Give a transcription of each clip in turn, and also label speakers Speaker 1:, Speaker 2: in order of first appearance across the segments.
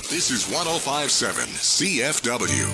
Speaker 1: This is 105.7 CFW.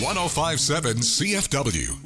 Speaker 1: 1057 CFW.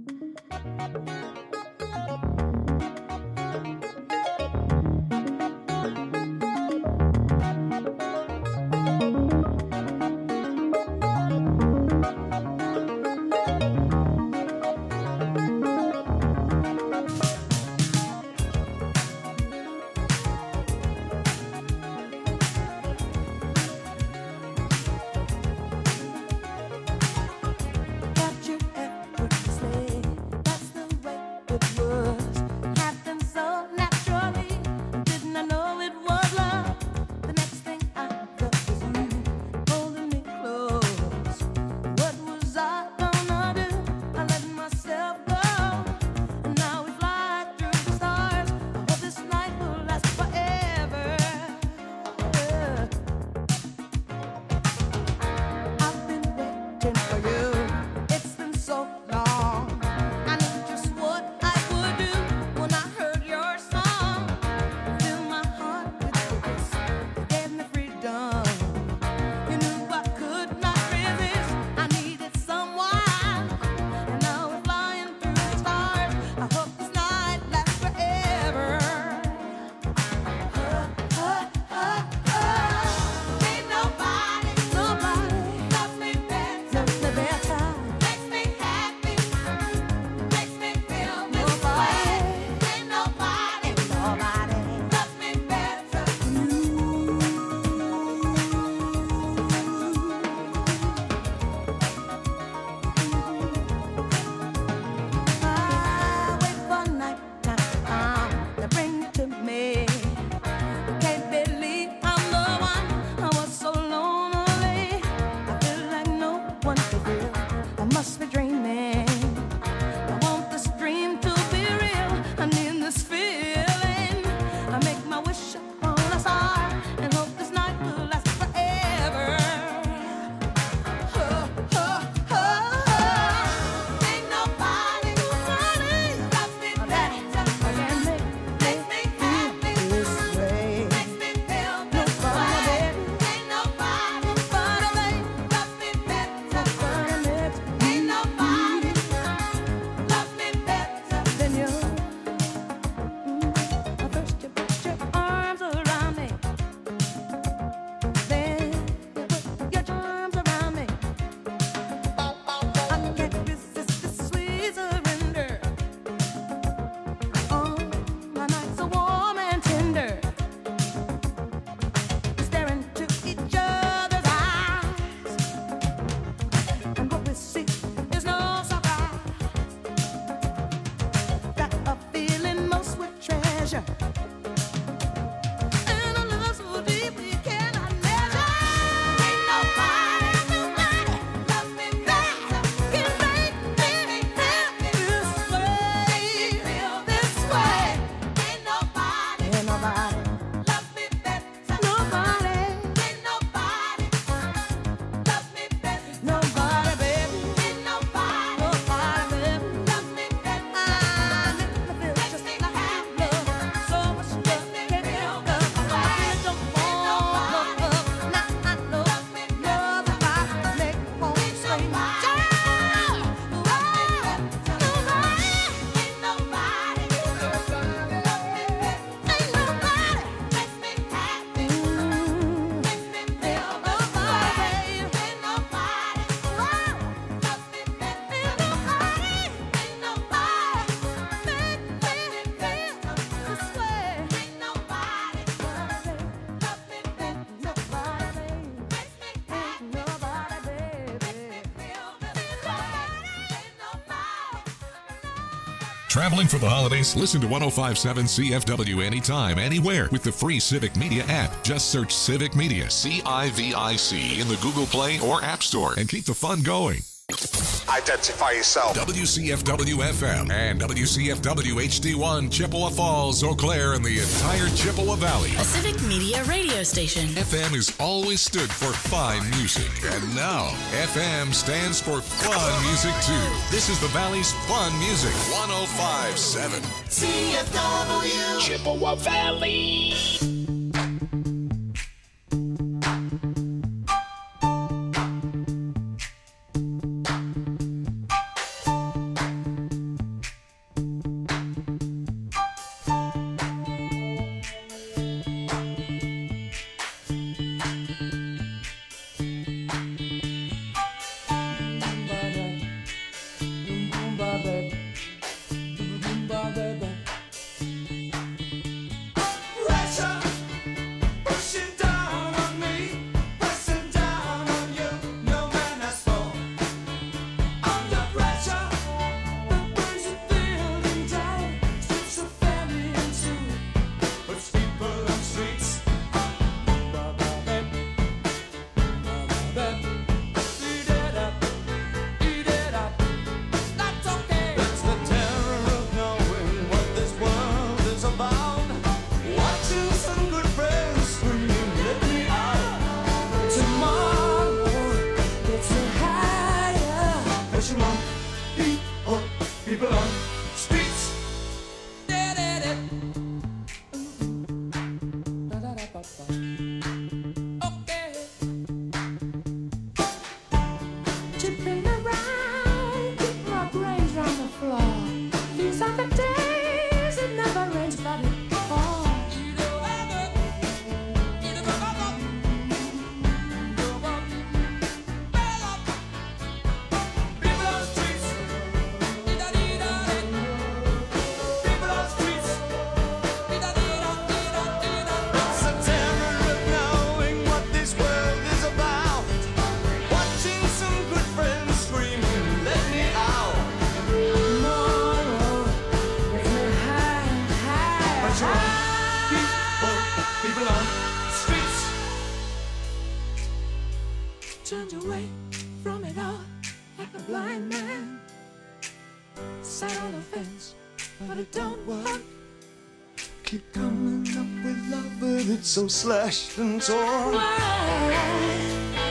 Speaker 1: Traveling for the holidays? Listen to 1057 CFW anytime, anywhere with the free Civic Media app. Just search Civic Media, CIVIC, in the Google Play or App Store and keep the fun going.
Speaker 2: Identify yourself.
Speaker 1: WCFW FM and WCFW HD1, Chippewa Falls, Eau Claire, and the entire Chippewa Valley.
Speaker 3: A Civic Media radio station.
Speaker 1: FM has always stood for fine music, and now FM stands for fun music too. This is the Valley's fun music. 1057
Speaker 2: CFW Chippewa Valley.
Speaker 4: people on streets. Okay. Tipping around, keep my brains round the floor. These are the days it never rains, but it falls. Turned away from it all like a blind man. Sat on the fence, but it don't work. Keep coming up with love, but it's so slashed and torn. Why?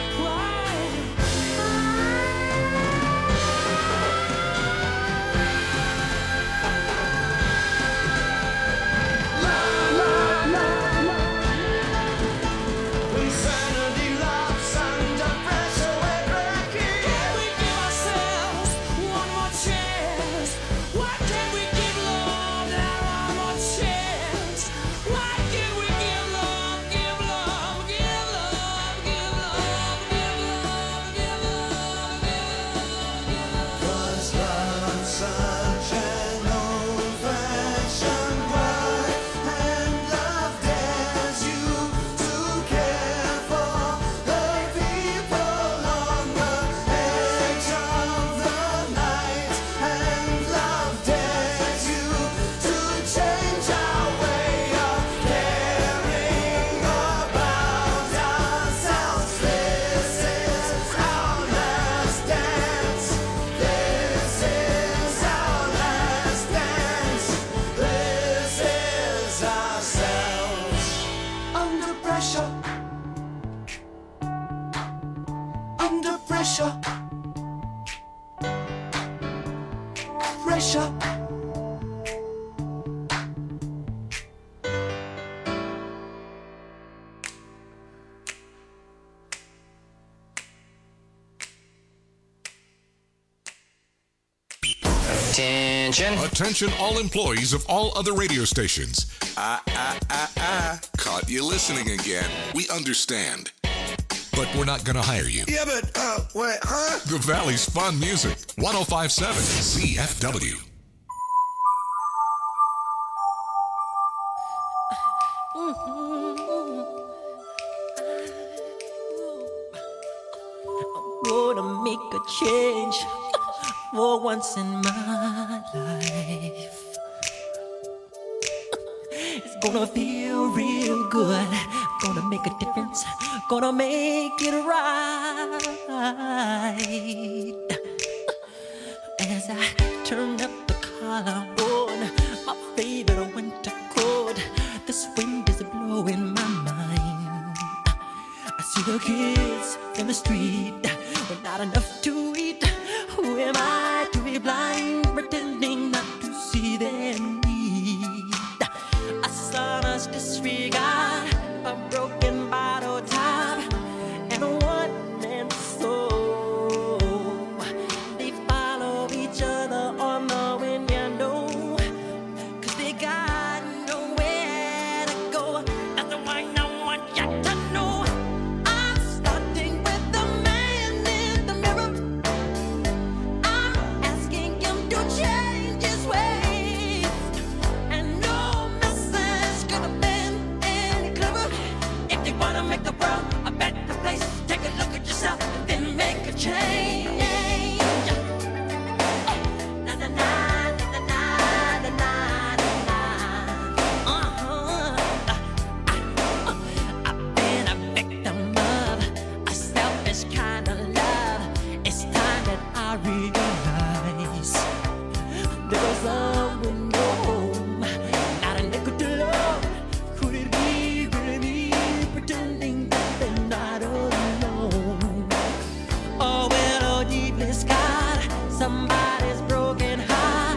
Speaker 4: Pressure.
Speaker 1: Attention all employees of all other radio stations. Caught you listening again. We understand. But we're not going to hire you.
Speaker 2: Yeah, but, what, huh?
Speaker 1: The Valley's fun music. 105.7 CFW.
Speaker 5: I'm gonna make a change for once in my life. It's gonna feel real good. Gonna make a difference. Gonna make it right. As I turn up the collar on my favorite winter coat, this wind is blowing my mind. I see the kids in the street with not enough to eat. Who am I to be blind, pretending not to see their need? A son's disregard, a broken bottle top, and a one-man soul. They follow each other on the window, 'cause they got nowhere to go. That's why no one got to know. I'm starting with the man in the mirror. I'm asking him to change his ways, and no message could have been any clearer. If you wanna make the world a better place, take a look at yourself and then make a change. Na na na na na na na na. I've been a victim of a selfish kind of love. It's time that I realize there was love with no home, not a nickel to love. Could it be really me pretending that they're not alone? Oh well, oh deeply scarred, somebody's broken heart.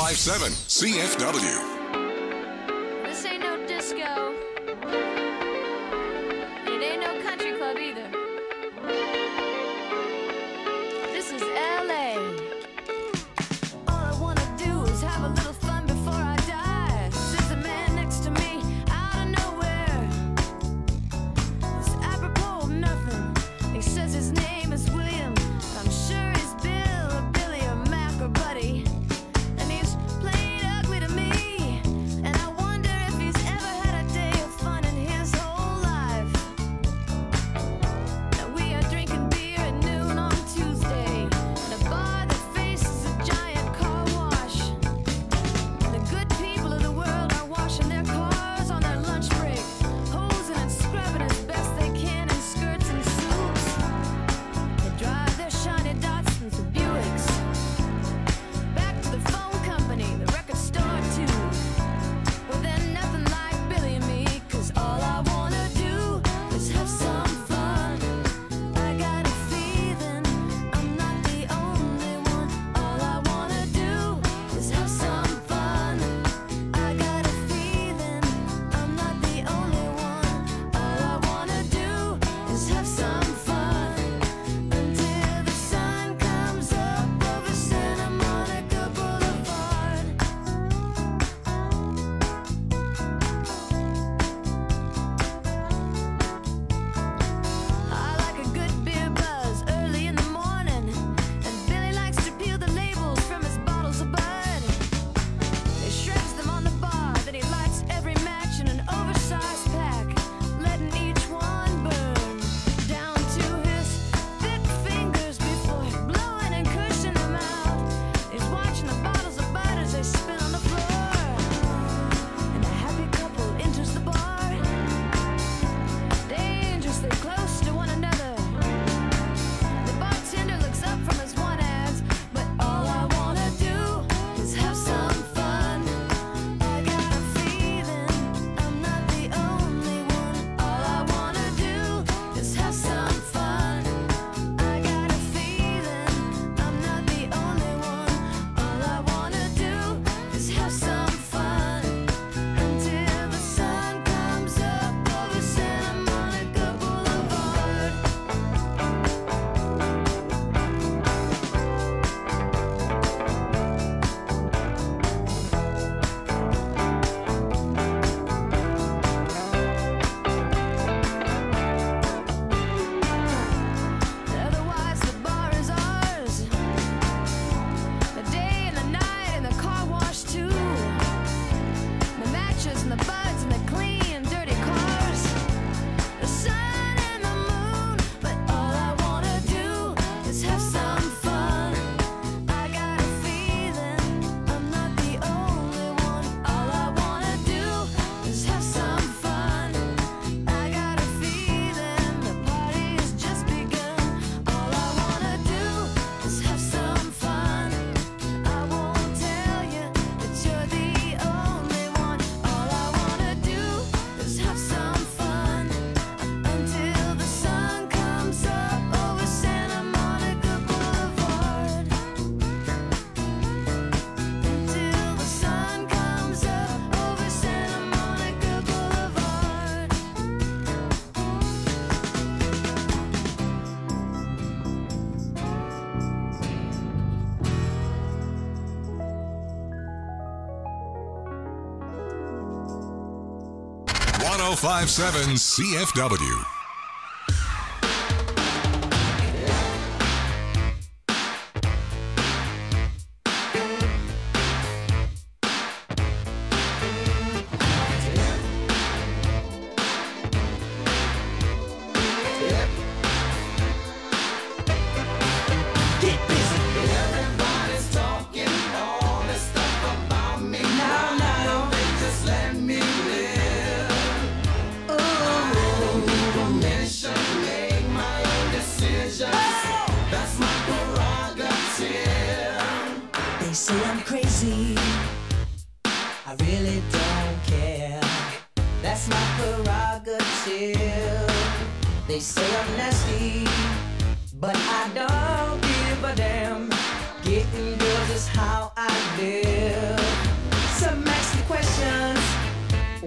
Speaker 1: 1057 CFW.
Speaker 6: This ain't no disco. It ain't no country club either. This is LA. All I wanna do is have a little fun before I die. Says the man next to me out of nowhere. It's apropos of nothing. He says his name is William. I'm sure he's Bill or Billy or Mac or Buddy. And he's plain ugly to me. And I wonder if he's ever had a day of fun in his whole life. Now we are drinking beer at noon on Tuesday at a bar that faces a giant car wash. The good people of the world are washing their cars on their lunch break, hosing and scrubbing as best they can in skirts and suits. They drive their shiny Datsuns and Buicks back to the phone company, the record store too. Well, then nothing like Billy and me, 'cause all I wanna do is have some fun. I got a feeling I'm not the only one. All I wanna do is have some fun. I got a feeling I'm not the only one. All I wanna do is have some fun until the sun comes up over Santa Monica Boulevard. I like a good beer buzz early in the morning, and Billy likes to peel the labels from his bottles of Bud. He shreds them on the bar, then he lights every match in an oversized pack, letting each one burn down to his thick fingers before blowing and cushing them out. He's watching the bottles of Bud as they spin on the floor, and a happy couple enters the bar, dangerously close to one another. The bartender looks up from his one ads, but all I wanna do is have some fun. I got a feeling I'm not the only one. All I wanna do is have some fun. I got a feeling I'm not the only one. All I wanna do is have some fun until the sun comes up over Santa Monica Boulevard. Otherwise, the bar is ours. The day and the night and the car wash too. The matches and the buds and the clean, dirty cars. The sun and the moon, but all I wanna do is have some fun. I got a feeling I'm not the only one. All I wanna do is have some fun. I got a feeling the party has just begun. All I wanna do is have some fun. I won't tell you that you're the only one. All I wanna do is have some fun until the sun comes up over Santa Monica Boulevard. Until the sun comes up over Santa Monica Boulevard.
Speaker 1: One 1057 CFW.
Speaker 2: Everybody's talking all this stuff about me. Now they just let me live. Permission, make my own decisions. That's my prerogative.
Speaker 5: They say I'm crazy. I really don't care. That's my prerogative. They say I'm nasty, but I don't give a damn. Getting girls is how I live.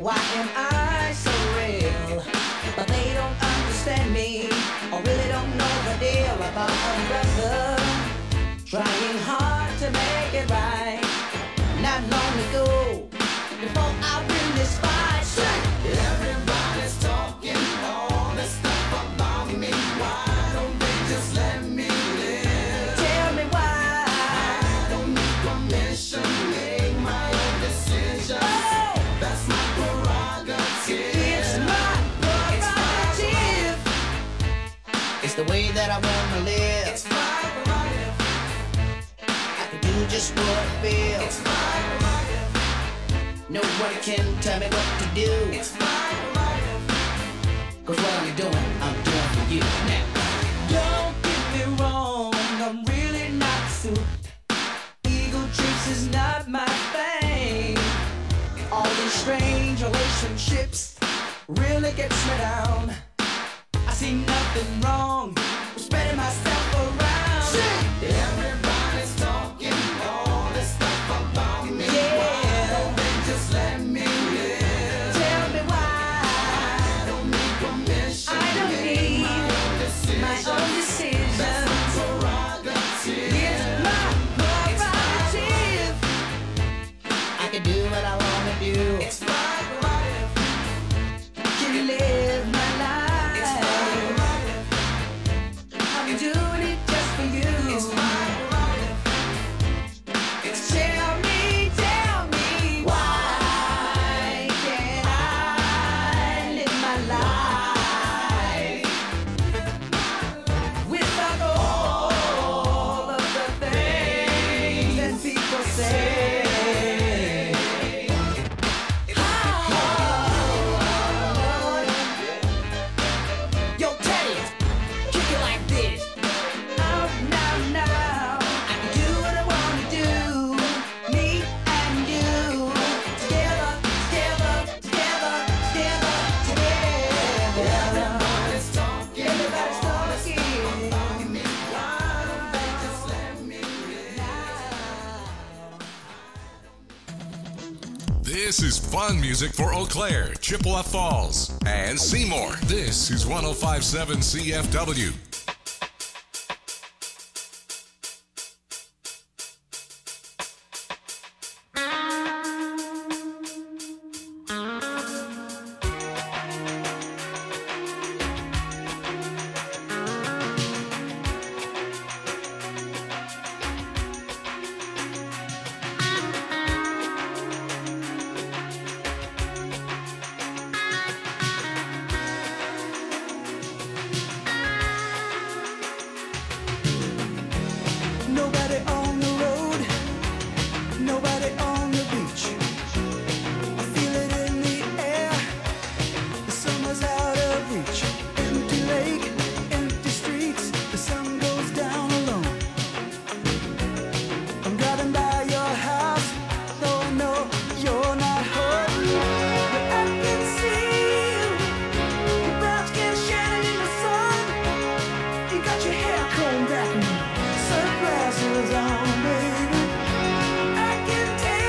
Speaker 7: Why am I so real? But they don't understand me, or really don't know the deal about a brother trying hard to make it right. Not long ago, before I win this fight,
Speaker 2: Everybody's talking all this stuff about me. Why don't they just let me live?
Speaker 7: tell me why.
Speaker 2: I don't need permission, make my own decisions.
Speaker 7: Oh,
Speaker 2: That's my prerogative.
Speaker 7: it's my prerogative. It's the way that I wanna live.
Speaker 2: It's my prerogative.
Speaker 7: I can do just what I feel.
Speaker 2: It's my prerogative.
Speaker 7: Nobody can tell me what to do.
Speaker 2: It's my prerogative.
Speaker 7: Cause what I'm doing for you now. Don't get me wrong, I'm really not suited. Ego trips is not my thing. All these strange relationships really gets me down. I see nothing wrong with spreading myself around.
Speaker 2: Everybody's talking all this stuff about me.
Speaker 7: Yeah.
Speaker 2: Why don't they just let me live?
Speaker 7: Tell me why.
Speaker 2: I don't need permission.
Speaker 7: I don't
Speaker 2: make
Speaker 7: need
Speaker 2: my own decisions.
Speaker 7: my own decisions.
Speaker 2: That's my prerogative.
Speaker 7: It's my prerogative. I can do what I wanna do.
Speaker 2: It's my prerogative.
Speaker 7: Can live my life.
Speaker 2: It's my prerogative.
Speaker 7: I'm doing it just for you.
Speaker 2: It's my prerogative. It's
Speaker 7: Tell me why can't I live my life without all of the things that people say? Yo, Teddy, kick it like this. Now, I can do what I wanna do. Me and you, together.
Speaker 2: Everybody's talking
Speaker 7: Everybody's
Speaker 2: all this stuff
Speaker 7: talking.
Speaker 2: about me. Why don't they just let me live?
Speaker 1: This is fun music for Eau Claire, Chippewa Falls, and Seymour. This is 1057 CFW.
Speaker 4: Nobody on the road, nobody on the beach. I feel it in the air, the summer's out of reach. Empty lake, empty streets, the sun goes down alone. I'm driving by your house, though I know you're not home. But I can see you, your brown skin shining in the sun. You got your hair combed back, sunglasses on, baby. I can take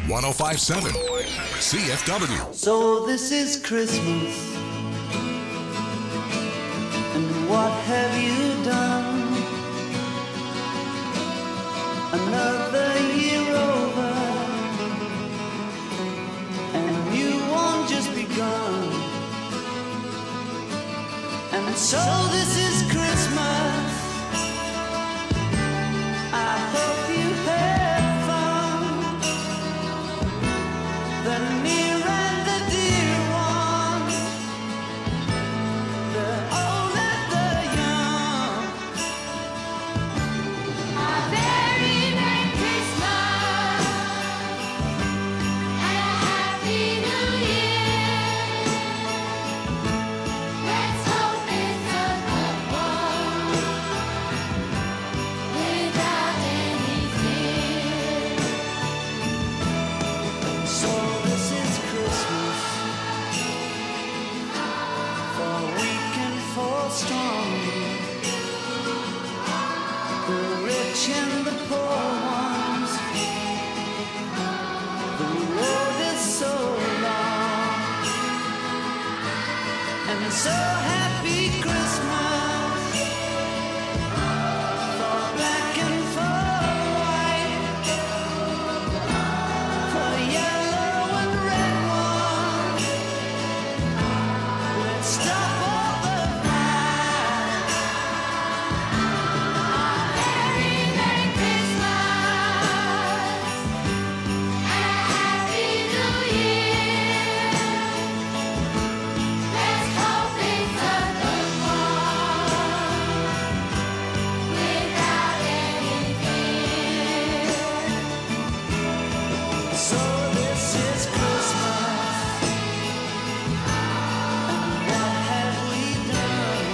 Speaker 1: 1057 CFW.
Speaker 8: So this is Christmas, and what have you done? Another year over, and a new one just begun. And so this is Christmas. I hope you had fun. The near and the dear ones, the old and the young.
Speaker 6: A very Merry Christmas and a Happy New Year. Let's hope it's a good one without any fear.
Speaker 8: So this is Christmas, for weak and for strong, the rich and the poor ones. The road is so long, and so happy Christmas for black and for white, for yellow and red ones. Let's stop all the fight.
Speaker 6: Very Merry Christmas and a Happy New Year. Let's hope it's a good one without any fear.
Speaker 8: So this is Christmas, and what have we done?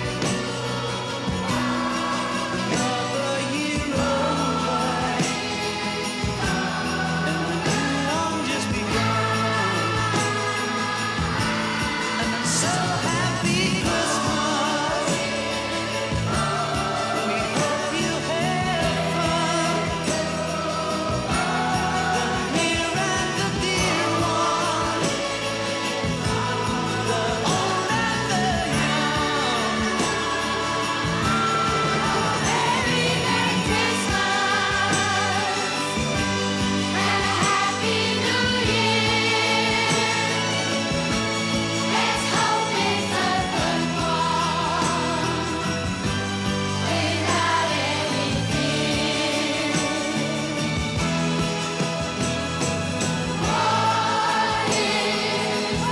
Speaker 8: Another year over, and a new one just begun. And I'm so happy Christmas. We hope you had fun. The near and the dear ones, the old and the young.
Speaker 6: Very Merry Christmas and a Happy New Year. Let's hope it's a good one without any fear. What is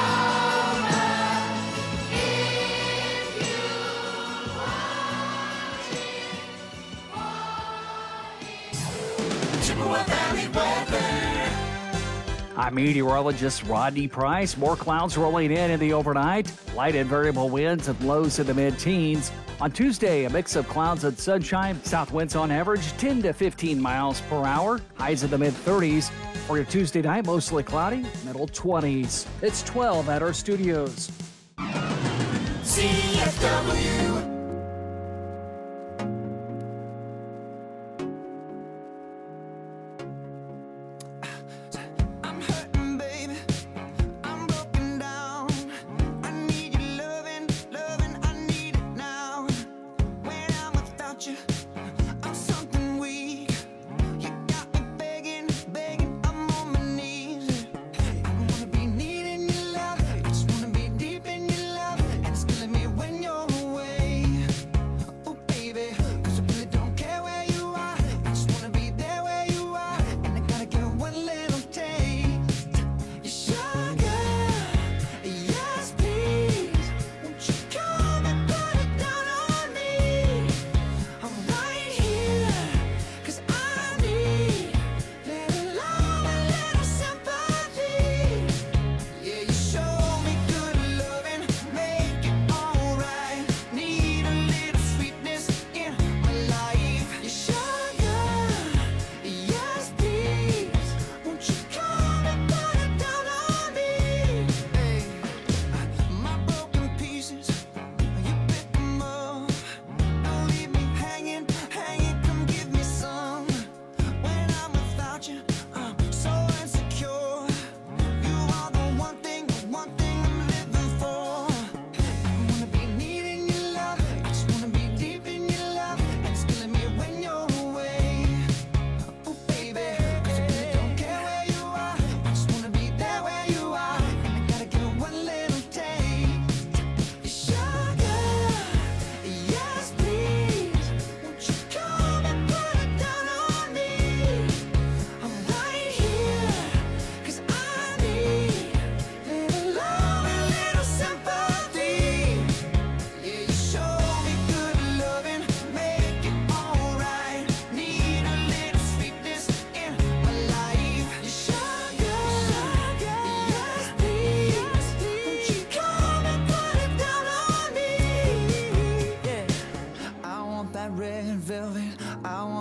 Speaker 9: I'm meteorologist Rodney Price. More clouds rolling in the overnight. Light and variable winds and lows in the mid-teens. On Tuesday, a mix of clouds and sunshine. South winds on average 10 to 15 miles per hour. Highs in the mid-30s. For your Tuesday night, mostly cloudy, middle 20s. It's 12 at our studios.
Speaker 2: CFW.
Speaker 4: I'm hurting, baby. I'm broken down. I need your loving, I need it now. When I'm without you, I'm something weak. You got me begging, I'm on my knees. I don't wanna be needing your love, I just wanna be deep in your love, and it's killing me when you're away. Oh baby, 'cause I really don't care where you are. I just wanna be there where you are, and I gotta get one little taste. Your sugar, yes please. Won't you come and put it down on me? I'm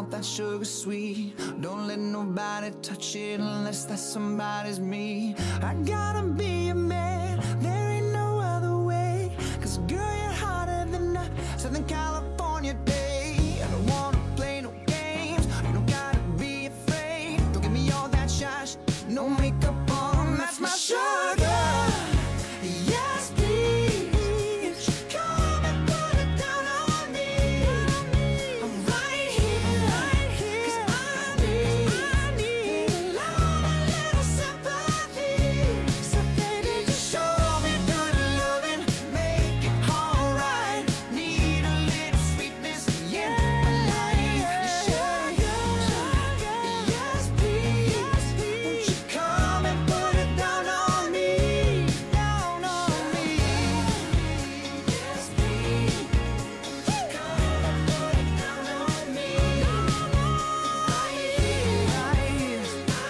Speaker 8: want that sugar sweet. Don't let nobody touch it unless that somebody's me. I gotta be a man, there ain't no other way. Cause girl, you're hotter than a Southern California day. I don't wanna play no games, you don't gotta be afraid. Don't give me all that shush, no makeup on, that's my sugar. Yes, please, come and put it down on me. I'm right here, 'cause I need a little sympathy. So baby, just show me good loving, make it alright. Need a little sweetness in my life. Sugar, yes please, won't you come and put it down on me, down on me. Yes please, come and put it down on me. Right here, I need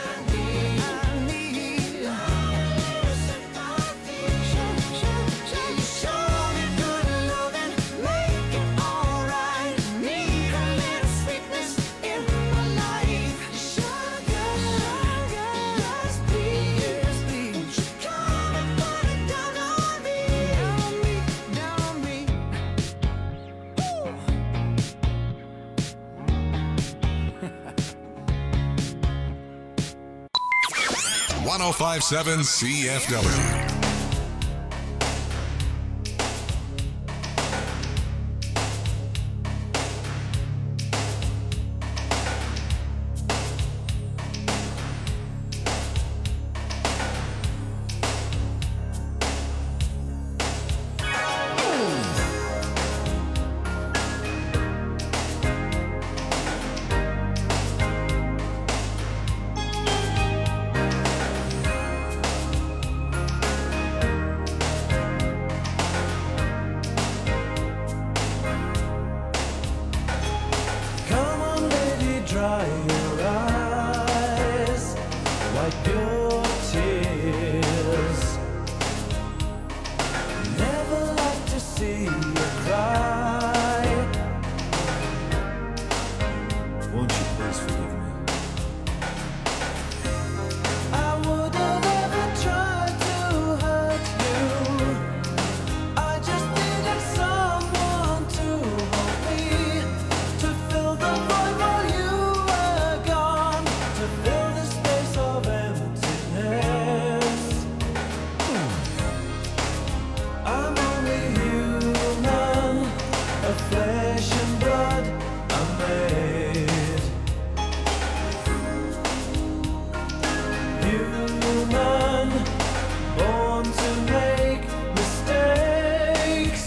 Speaker 8: a little sympathy. Show me good loving, make it alright. Need a little sweetness in my life. Sugar, yes please, won't you come and put it down on me, down on me.
Speaker 1: 1057 CFW.
Speaker 10: Come on, lady, dry your eyes, wipe your tears. Never like to see you cry. Won't you please forgive me? I would have never tried to hurt you. I just needed someone to hold me, to fill the void while you were gone, to fill the space of emptiness. I'm only human, of flesh and blood I'm made. Human, born to make mistakes.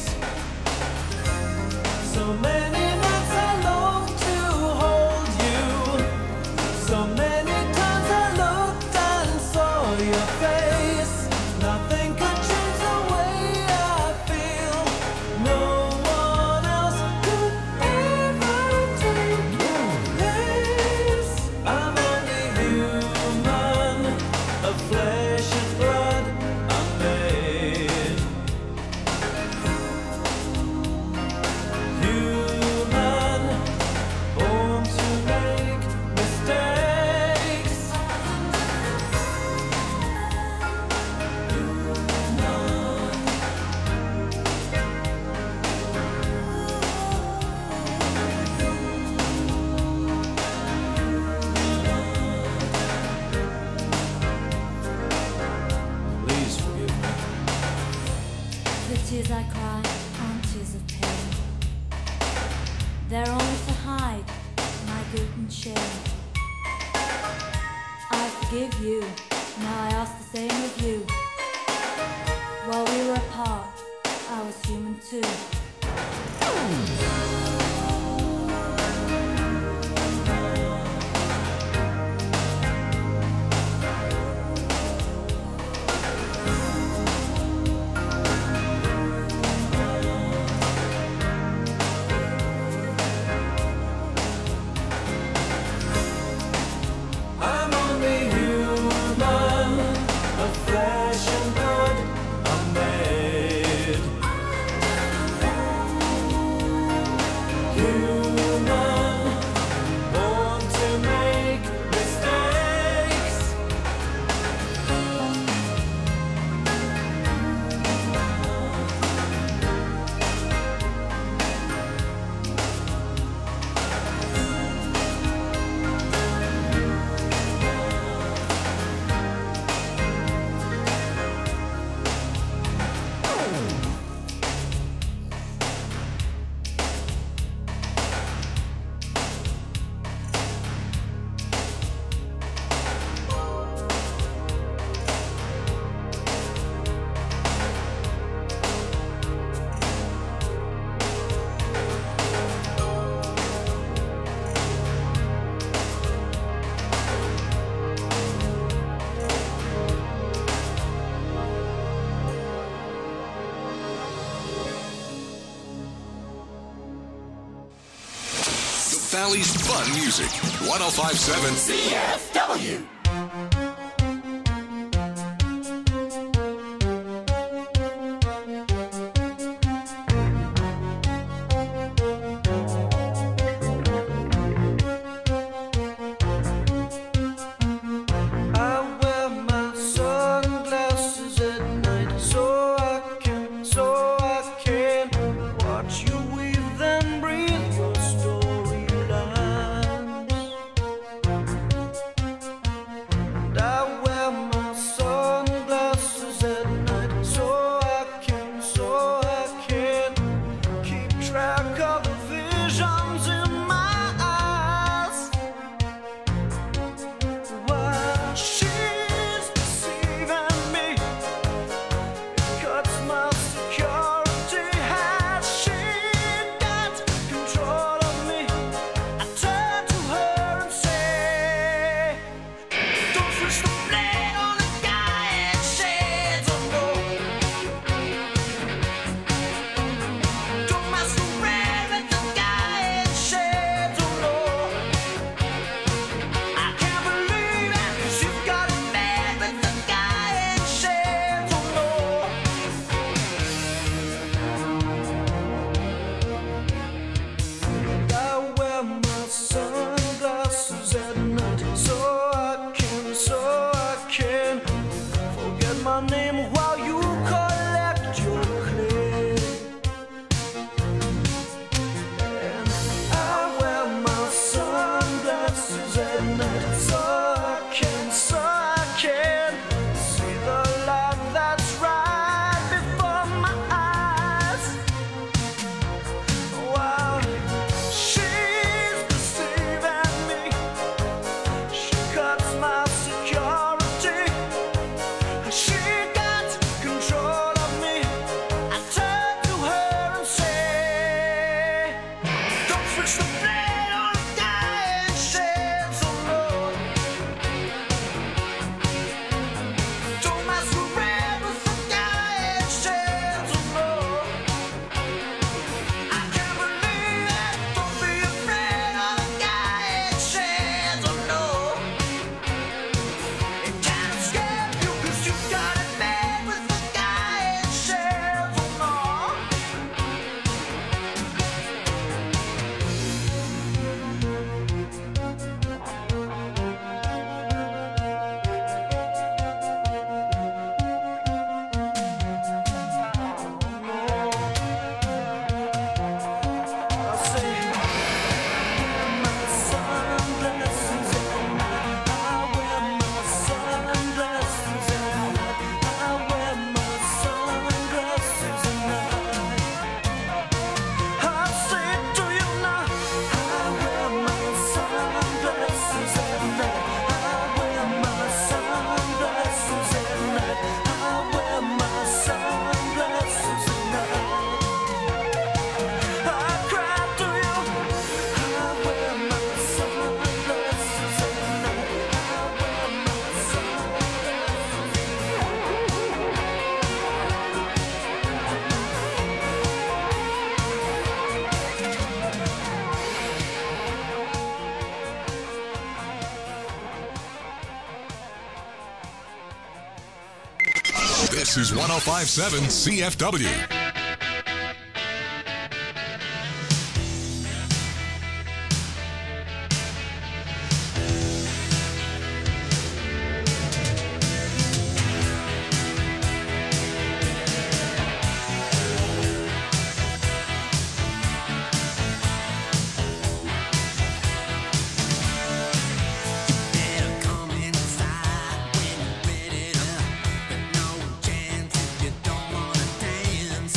Speaker 10: So many nights I long to hold you. So many times I looked and saw your face. Nothing could change the way I feel. No one else could ever take your place. I'm only human, of flesh and blood I'm made. Human, born to make mistakes. Please forgive me.
Speaker 11: The tears I cry aren't tears of pain. They're only to hide my guilt and shame. I forgive you, now I ask the same of you. While we were apart, I was human too.
Speaker 10: I'm only human, of flesh and blood I'm made. Human,
Speaker 1: Valley's fun music. 105.7 CFW.
Speaker 10: I wear my sunglasses at night so I can watch you weave and breathe your storylines. And I wear my sunglasses at night so I can keep track of the visions in my eyes. While she's deceiving me, it cuts my security. Has she got control of me? I turn to her and say, don't switch the blade on a guy and shades of gold. Don't masquerade with the guy in shades of gold. I can't believe it, 'cause you've got it bad with the guy in shades of gold. I wear my sunglasses at night so I can forget my name while you collect your clay. And I wear my sunglasses at night so I can see the light that's right before my eyes. While she's deceiving me, she cuts my security. She got control of me. I turn to her and say, don't switch the blade on a guy in shades of gold. Don't masquerade with the guy in shades of gold. I can't believe it. Don't be afraid of the guy in shades of gold. It can't escape you 'cause you got it bad with the guy in shades of gold. I say, wear my sunglasses at night. I wear my sunglasses at night. I wear my sunglasses at night. I say to you now, I wear my sunglasses at night. I wear my sunglasses at night. I wear my sunglasses at night. I cry to you. I wear my sunglasses at night. I wear my
Speaker 1: This is 105.7 CFW.
Speaker 12: Come inside when you're ready to, but no chance if you don't wanna dance.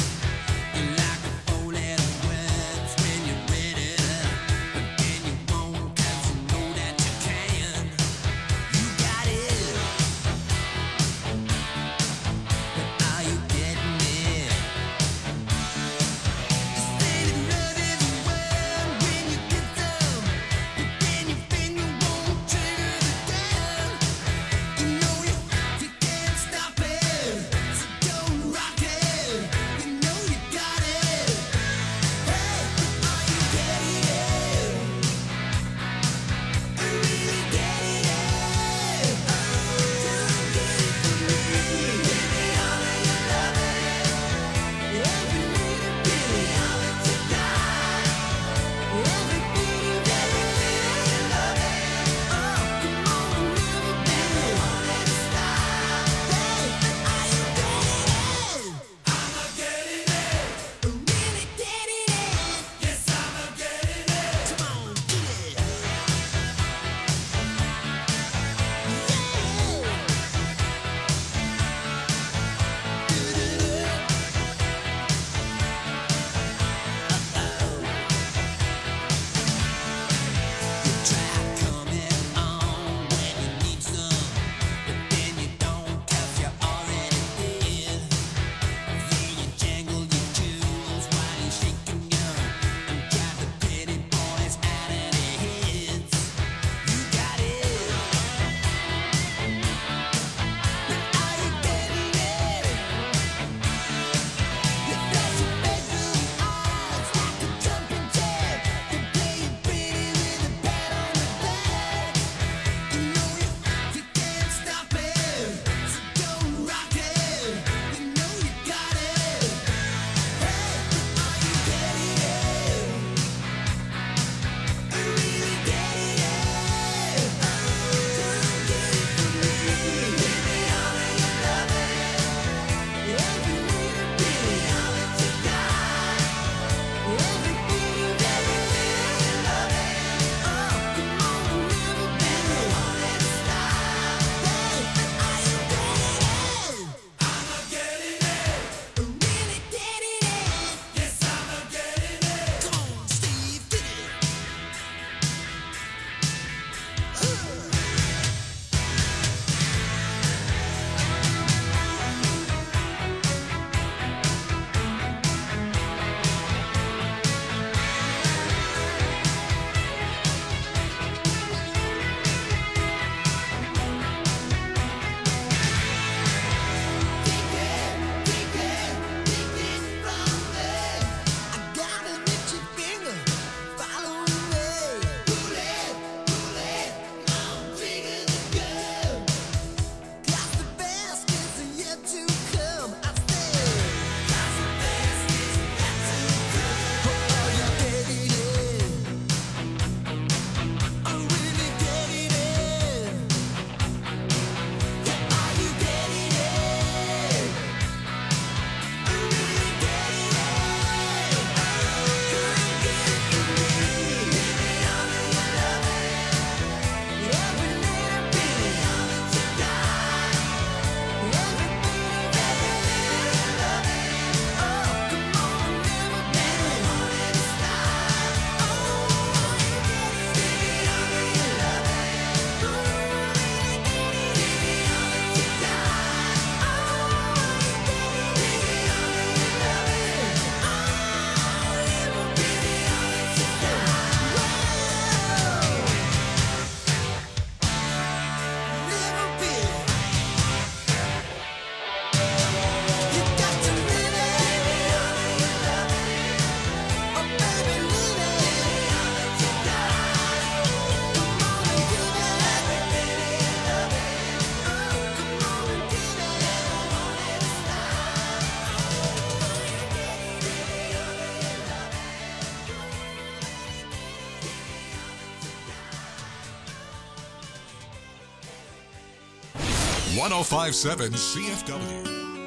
Speaker 1: 1057 CFW.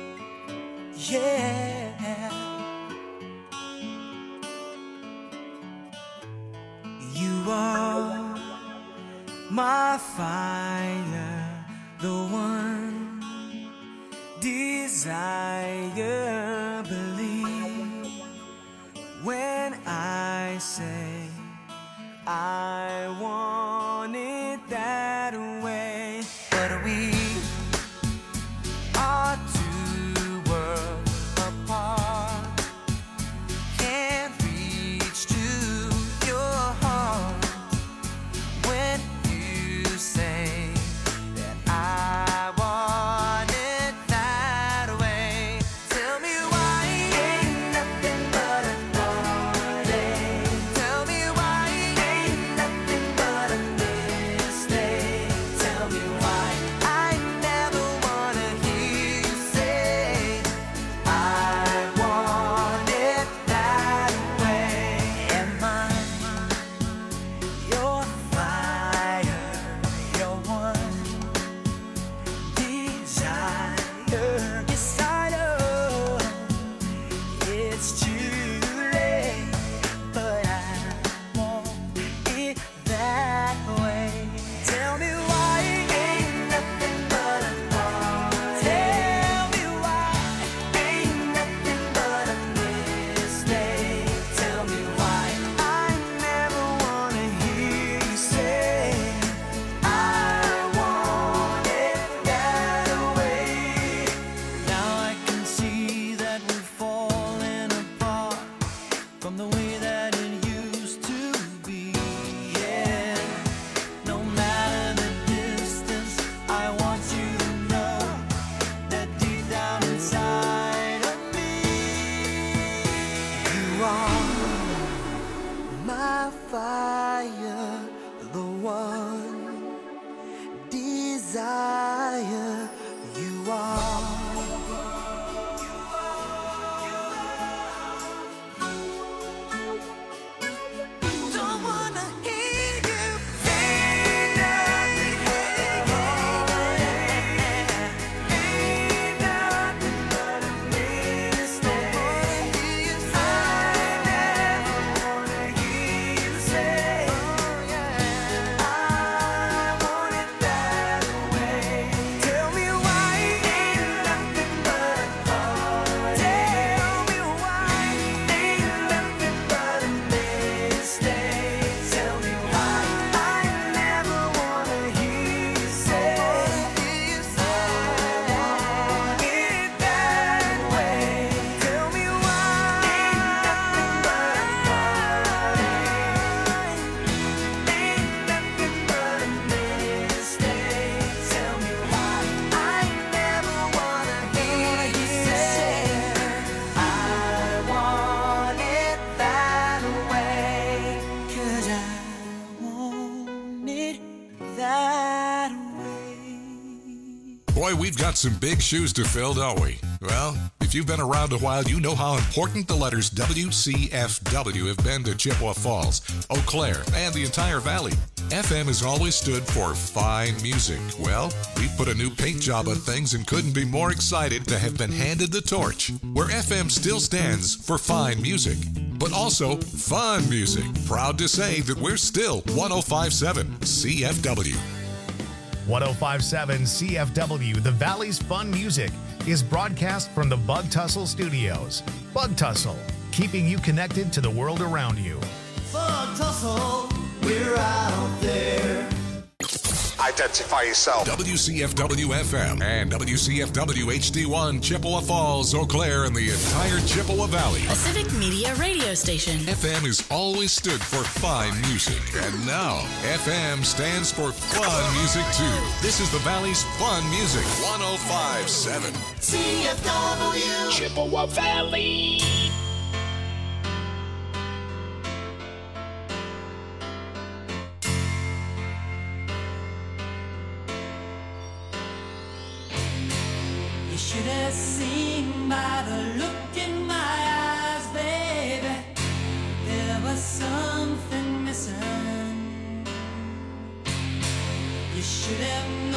Speaker 10: Yeah. You are my fire, the one desire. Believe when I say I want it that way. But we are two worlds apart. Can't reach to your heart when you say that I want it that way. Tell me why ain't nothing but a party. Tell me why ain't nothing but a mistake. Tell me why I never wanna hear you say I want it that way. Am I your fire, your one desire? Yes, I know it's too late, but I want it that way. Tell me why ain't nothing but a party. Tell me why ain't nothing but a mistake. Tell me why I never wanna hear you say I want it that way. Now I can see that we're falling apart from the way that it used to be. Yeah, no matter the distance, I want you to know that deep down inside of me, you are my fire, the one desire. You are. Don't wanna hear you say nothing. Ain't nothing but a mistake. I never wanna hear you say I want it that way. Tell me why ain't nothing but a party. Tell me why ain't nothing but a mistake. Tell me why I never wanna hear you say I want it that way. Tell me why ain't nothing but a party. Ain't nothing but a mistake. Tell me why I never wanna hear you say I want it that way. 'Cause I want it that way.
Speaker 1: Boy, we've got some big shoes to fill, don't we? Well, if you've been around a while, you know how important the letters WCFW have been to Chippewa Falls, Eau Claire, and the entire valley. FM has always stood for fine music. Well, we've put a new paint job on things and couldn't be more excited to have been handed the torch, where FM still stands for fine music, but also fun music. Proud to say that we're still 1057 CFW.
Speaker 13: 1057 CFW, the Valley's Fun Music, is broadcast from the Bug Tussle Studios. Bug Tussle, keeping you connected to the world around you.
Speaker 10: Bug Tussle, we're out there.
Speaker 1: Identify yourself. WCFW FM and WCFW HD1, Chippewa Falls, Eau Claire, and the entire Chippewa Valley.
Speaker 3: A civic media radio station.
Speaker 1: FM has always stood for fine music, and now FM stands for fun music too. This is the Valley's Fun Music 1057
Speaker 10: CFW,
Speaker 1: Chippewa Valley.
Speaker 10: you should have seen by the look in my eyes, baby. There was something missing. You should have